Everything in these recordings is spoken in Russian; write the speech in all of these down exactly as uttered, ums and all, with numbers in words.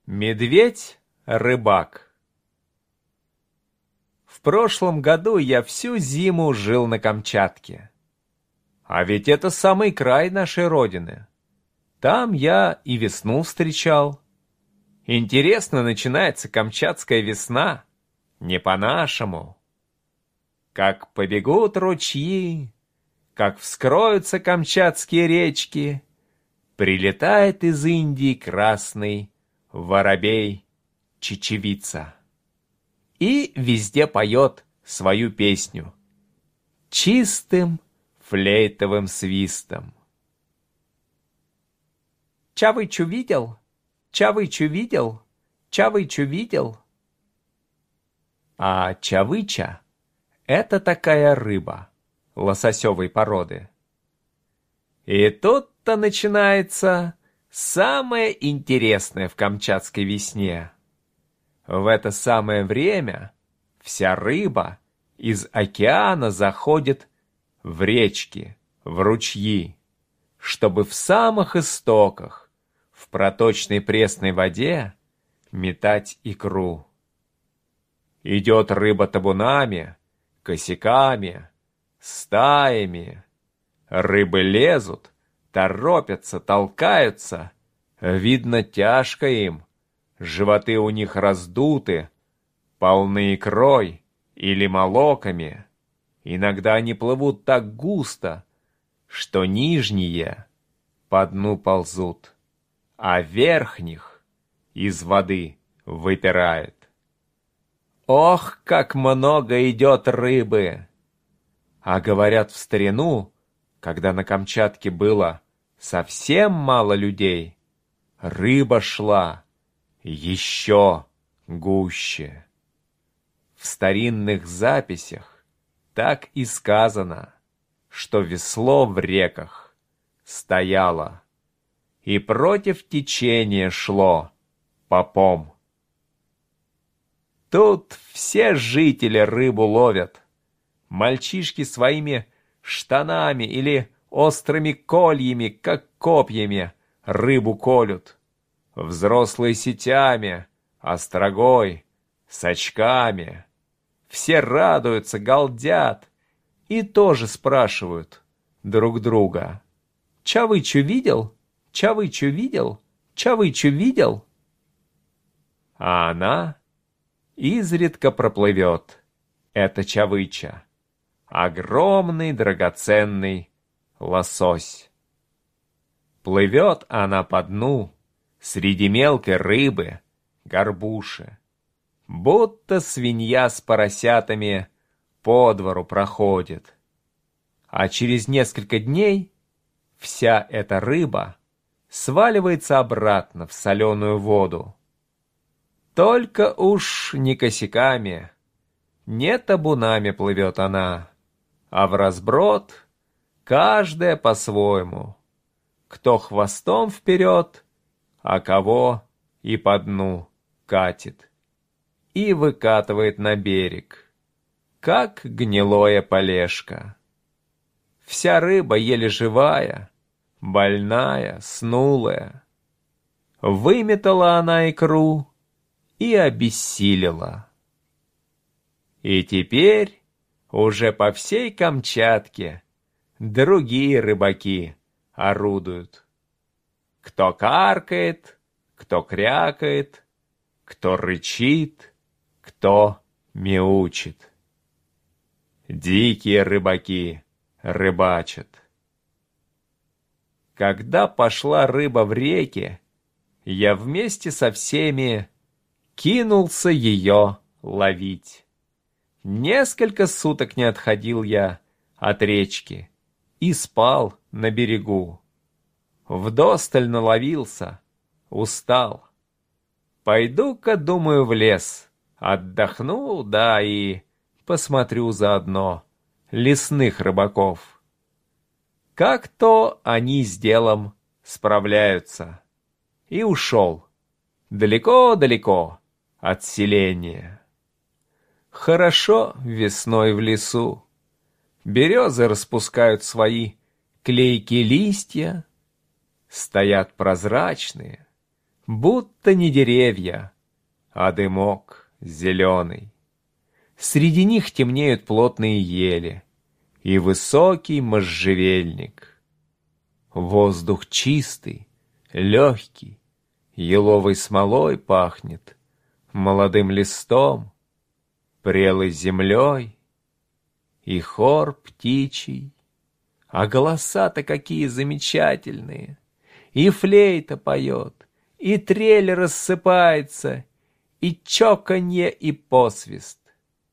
Медведь-рыбак. В прошлом году я всю зиму жил на Камчатке. А ведь это самый край нашей родины. Там я и весну встречал. Интересно начинается камчатская весна, не по-нашему. Как побегут ручьи, как вскроются камчатские речки, прилетает из Индии красный воробей-чечевица. И везде поет свою песню чистым флейтовым свистом. Чавычу видел? Чавычу видел? Чавычу видел? А чавыча — это такая рыба лососевой породы. И тут-то начинается самое интересное в камчатской весне. В это самое время вся рыба из океана заходит в речки, в ручьи, чтобы в самых истоках, в проточной пресной воде метать икру. Идет рыба табунами, косяками, стаями. Рыбы лезут, торопятся, толкаются. Видно, тяжко им. Животы у них раздуты, полны икрой или молоками. Иногда они плывут так густо, что нижние по дну ползут, а верхних из воды выпирает. Ох, как много идет рыбы! А говорят, в старину, когда на Камчатке было совсем мало людей, рыба шла еще гуще. В старинных записях так и сказано, что весло в реках стояло и против течения шло попом. Тут все жители рыбу ловят. Мальчишки своими штанами или острыми кольями, как копьями, рыбу колют. Взрослые сетями, острогой, с очками. Все радуются, галдят и тоже спрашивают друг друга: «Чавычу видел? Чавычу видел? Чавычу видел?» А она изредка проплывет, эта чавыча, огромный драгоценный лосось. Плывет она по дну среди мелкой рыбы, горбуши, будто свинья с поросятами по двору проходит. А через несколько дней вся эта рыба сваливается обратно в соленую воду. Только уж не косяками, не табунами плывет она, а вразброд, каждая по-своему, кто хвостом вперед, а кого и по дну катит и выкатывает на берег, как гнилое полежка. Вся рыба еле живая, больная, снулая. Выметала она икру и обессилила. И теперь уже по всей Камчатке другие рыбаки орудуют. Кто каркает, кто крякает, кто рычит, кто мяучит. Дикие рыбаки рыбачат. Когда пошла рыба в реки, я вместе со всеми кинулся ее ловить. Несколько суток не отходил я от речки и спал на берегу. Вдосталь наловился, устал. Пойду-ка, думаю, в лес, отдохну, да и посмотрю заодно лесных рыбаков. Как то они с делом справляются. И ушел далеко-далеко от селения. Хорошо весной в лесу. Березы распускают свои клейкие листья, стоят прозрачные, будто не деревья, а дымок зеленый. Среди них темнеют плотные ели и высокий можжевельник. Воздух чистый, легкий, еловой смолой пахнет, молодым листом, прелой землей и хор птичий. А голоса-то какие замечательные! И флейта поет, и трель рассыпается, и чоканье, и посвист.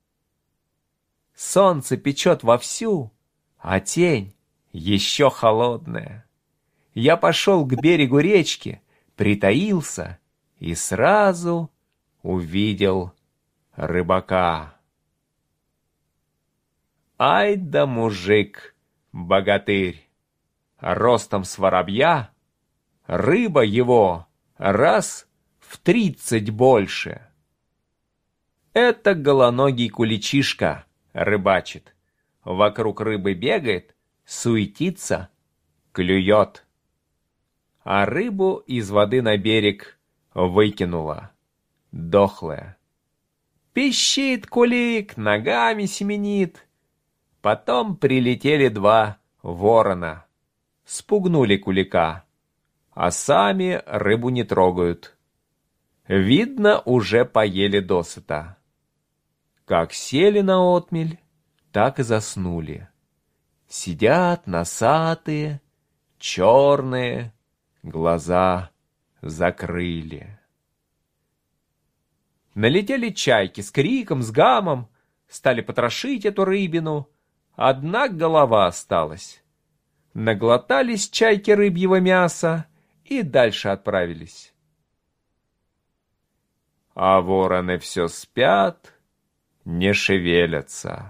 Солнце печет вовсю, а тень еще холодная. Я пошел к берегу речки, притаился и сразу увидел рыбака. Ай да мужик, богатырь, ростом с воробья, рыба его раз в тридцать больше. Это голоногий куличишка рыбачит, вокруг рыбы бегает, суетится, клюет. А рыбу из воды на берег выкинула, дохлая. Пищит кулик, ногами семенит. Потом прилетели два ворона, спугнули кулика, а сами рыбу не трогают. Видно, уже поели досыта. Как сели на отмель, так и заснули. Сидят носатые, черные, глаза закрыли. Налетели чайки с криком, с гамом, стали потрошить эту рыбину. Одна голова осталась. Наглотались чайки рыбьего мяса и дальше отправились. А вороны все спят, не шевелятся.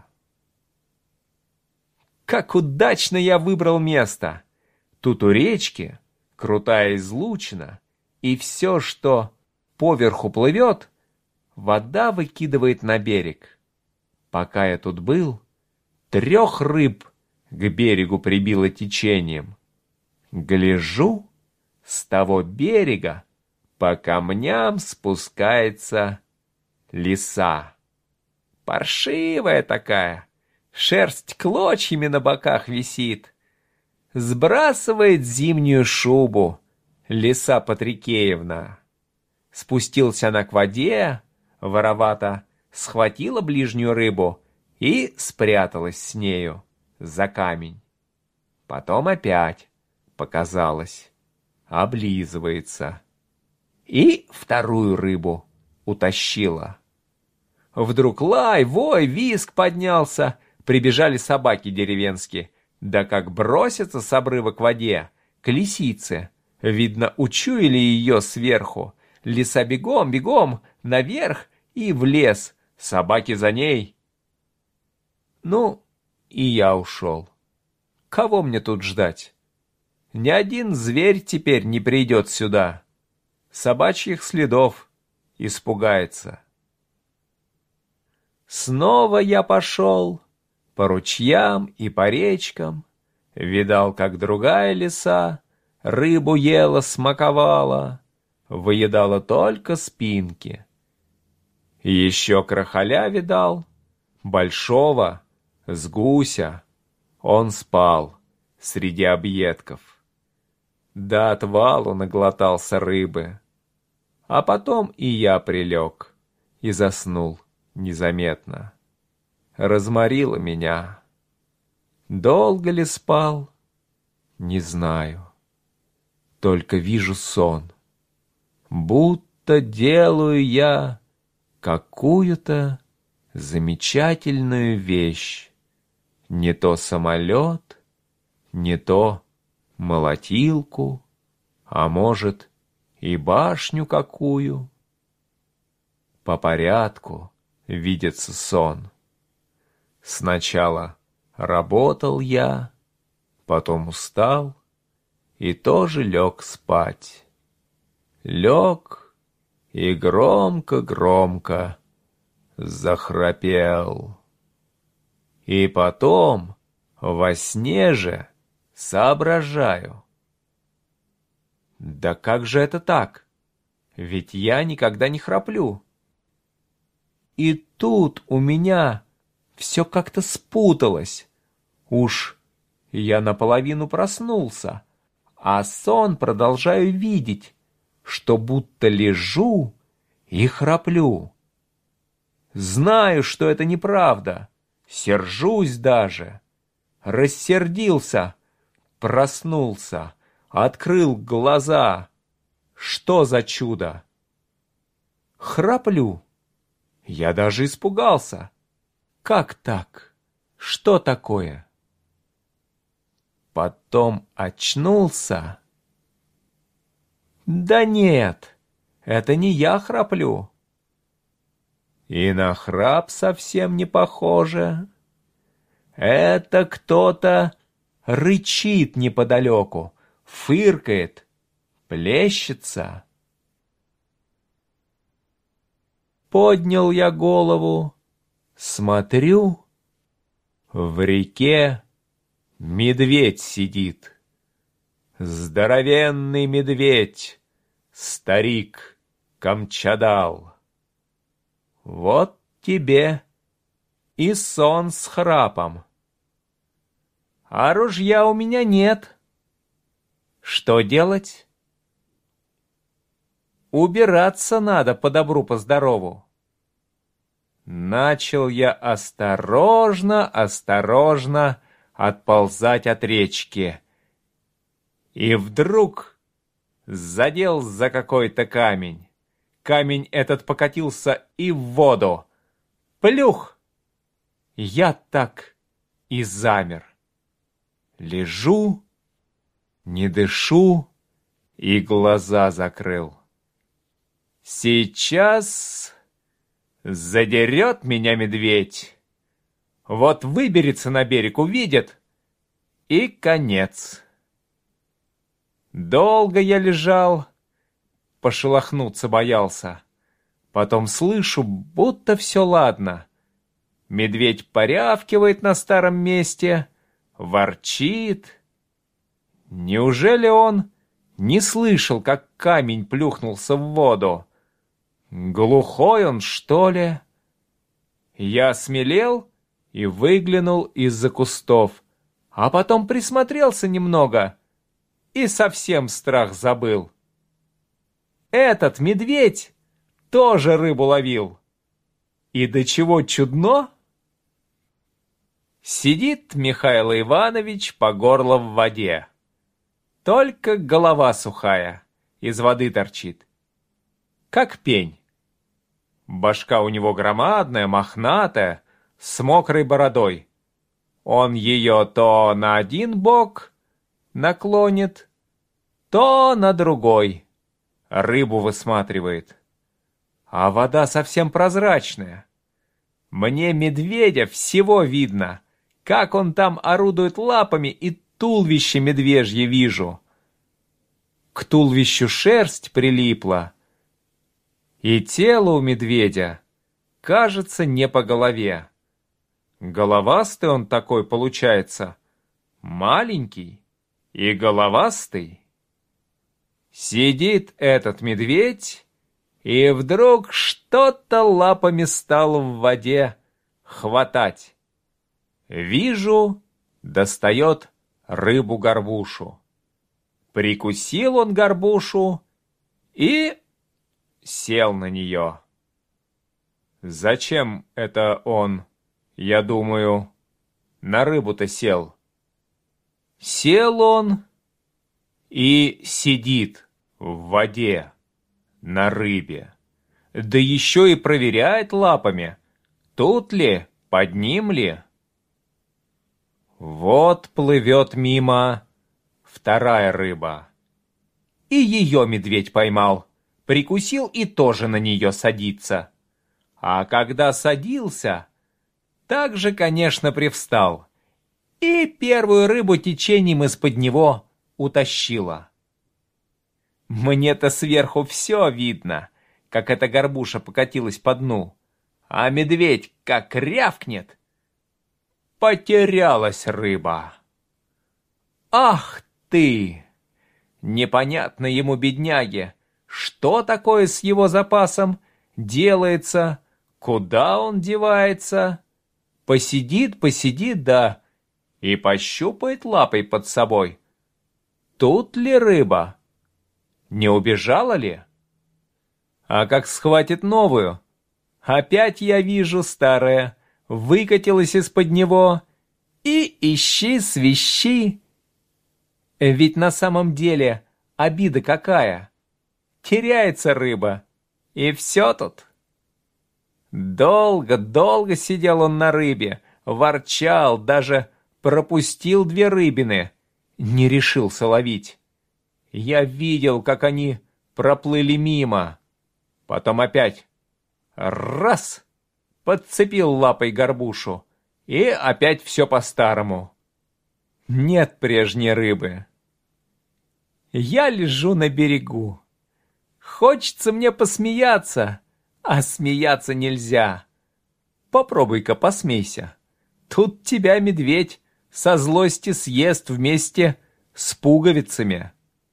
Как удачно я выбрал место! Тут у речки крутая излучина, и все, что поверху плывет, вода выкидывает на берег. Пока я тут был, трех рыб к берегу прибило течением. Гляжу, с того берега по камням спускается лиса. Паршивая такая, шерсть клочьями на боках висит. Сбрасывает зимнюю шубу лиса Патрикеевна. Спустился она к воде, воровато схватила ближнюю рыбу и спряталась с нею за камень. Потом опять показалась, облизывается. И вторую рыбу утащила. Вдруг лай, вой, визг поднялся, прибежали собаки деревенские. Да как бросятся с обрыва к воде, к лисице. Видно, учуяли ее сверху. Лиса бегом, бегом, наверх и в лес. Собаки за ней. Ну, и я ушел. Кого мне тут ждать? Ни один зверь теперь не придет сюда. Собачьих следов испугается. Снова я пошел по ручьям и по речкам, видал, как другая лиса рыбу ела, смаковала, выедала только спинки. Еще крахаля видал, большого, с гуся. Он спал среди объедков. До отвалу наглотался рыбы. А потом и я прилег и заснул незаметно. Разморило меня. Долго ли спал? Не знаю. Только вижу сон. Будто делаю я какую-то замечательную вещь. Не то самолет, не то молотилку, а может и башню какую. По порядку видится сон. Сначала работал я, потом устал и тоже лег спать. Лег и громко-громко захрапел. И потом во сне же соображаю. Да как же это так? ведь я никогда не храплю. И тут у меня все как-то спуталось. Уж я наполовину проснулся, а сон продолжаю видеть, что будто лежу и храплю. Знаю, что это неправда, сержусь даже. Рассердился, проснулся, открыл глаза. Что за чудо? Храплю. Я даже испугался. Как так? Что такое? Потом очнулся. Да нет, это не я храплю. И на храп совсем не похоже. Это кто-то рычит неподалеку, фыркает, плещется. Поднял я голову, смотрю, в реке медведь сидит. Здоровенный медведь, старик Камчадал. Вот тебе и сон с храпом. А ружья у меня нет. Что делать? Убираться надо по добру, по здорову. Начал я осторожно, осторожно отползать от речки. И вдруг задел за какой-то камень. Камень этот покатился и в воду. Плюх! Я так и замер. Лежу, не дышу и глаза закрыл. Сейчас задерет меня медведь. Вот выберется на берег, увидит, и конец. Долго я лежал, пошелохнуться боялся. Потом слышу, будто все ладно. Медведь порявкивает на старом месте, ворчит. Неужели он не слышал, как камень плюхнулся в воду? Глухой он, что ли? Я осмелел и выглянул из-за кустов, а потом присмотрелся немного и совсем страх забыл. Этот медведь тоже рыбу ловил. И до чего чудно? Сидит Михаил Иванович по горло в воде. Только голова сухая, из воды торчит. Как пень. Башка у него громадная, мохнатая, с мокрой бородой. Он ее то на один бок наклонит, то на другой. Рыбу высматривает. А вода совсем прозрачная. Мне медведя всего видно, как он там орудует лапами, и туловище медвежье вижу. К туловищу шерсть прилипла, и тело у медведя, кажется, не по голове. Головастый он такой получается, маленький и головастый. Сидит этот медведь, и вдруг что-то лапами стал в воде хватать. Вижу, достает рыбу-горбушу. Прикусил он горбушу и сел на нее. Зачем это он, я думаю, на рыбу-то сел? Сел он и сидит в воде на рыбе. Да еще и проверяет лапами, тут ли, под ним ли. Вот плывет мимо вторая рыба. И ее медведь поймал, прикусил и тоже на нее садится. А когда садился, так же, конечно, привстал. И первую рыбу течением из-под него утащила. Мне-то сверху все видно, как эта горбуша покатилась по дну. А медведь как рявкнет. Потерялась рыба. Ах ты! Непонятно ему, бедняге, что такое с его запасом делается, куда он девается. Посидит, посидит, да, и пощупает лапой под собой. Тут ли рыба? Не убежала ли? А как схватит новую, опять я вижу старая, выкатилась из-под него, и ищи свищи. Ведь на самом деле обида какая? Теряется рыба, и все тут. Долго-долго сидел он на рыбе, ворчал, даже пропустил две рыбины, не решился ловить. Я видел, как они проплыли мимо. Потом опять раз, подцепил лапой горбушу, и опять все по-старому. Нет прежней рыбы. Я лежу на берегу. Хочется мне посмеяться, а смеяться нельзя. Попробуй-ка посмейся. Тут тебя медведь со злости съест вместе с пуговицами.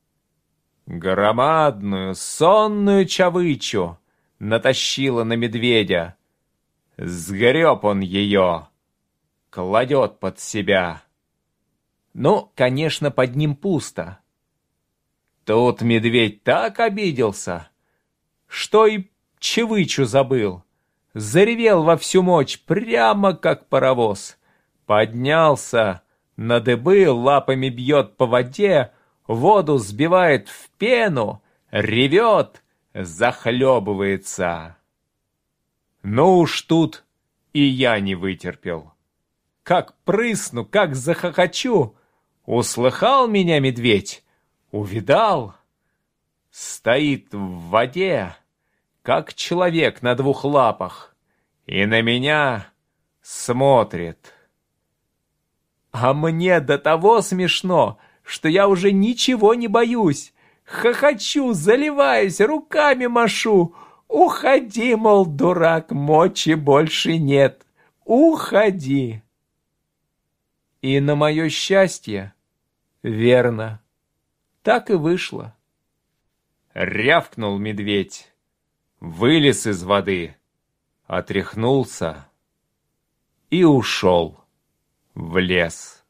Громадную сонную чавычу натащила на медведя. Сгреб он ее, кладет под себя. Ну, конечно, под ним пусто. Тут медведь так обиделся, что и чавычу забыл. Заревел во всю мощь, прямо как паровоз. Поднялся на дыбы, лапами бьет по воде, воду сбивает в пену, ревет, захлебывается. Ну уж тут и я не вытерпел. Как прысну, как захохочу. Услыхал меня медведь, увидал. Стоит в воде, как человек на двух лапах, и на меня смотрит. А мне до того смешно, что я уже ничего не боюсь. Хохочу, заливаюсь, руками машу. Уходи, мол, дурак, мочи больше нет. Уходи. И на мое счастье, верно, так и вышло. Рявкнул медведь, вылез из воды, отряхнулся и ушел в лес.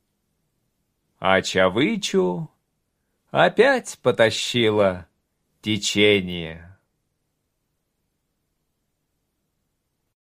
А чавычу опять потащило течение.